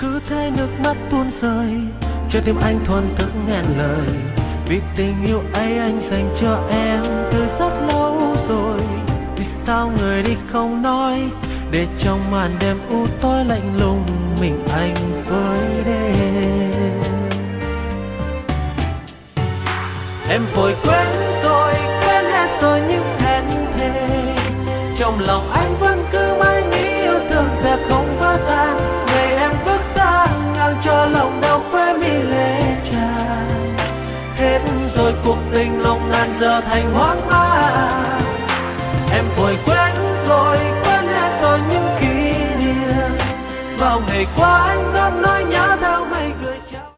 cứ thế nước mắt tuôn rơi, cho tim anh thuần thức ngàn lời. Vì tình yêu ấy anh dành cho em từ rất lâu rồi. Vì sao người đi không nói, để trong màn đêm u tối lạnh lùng mình anh với đêm. Em vội quên rồi, quên hết rồi những hẹn thề. Trong lòng anh vẫn cứ mãi nghĩ yêu thương sẽ không vỡ tan. Ngày em bước xa ngang cho lòng đau quê mi lệ tràn. Hết rồi cuộc tình lòng ngàn giờ thành hoang mang.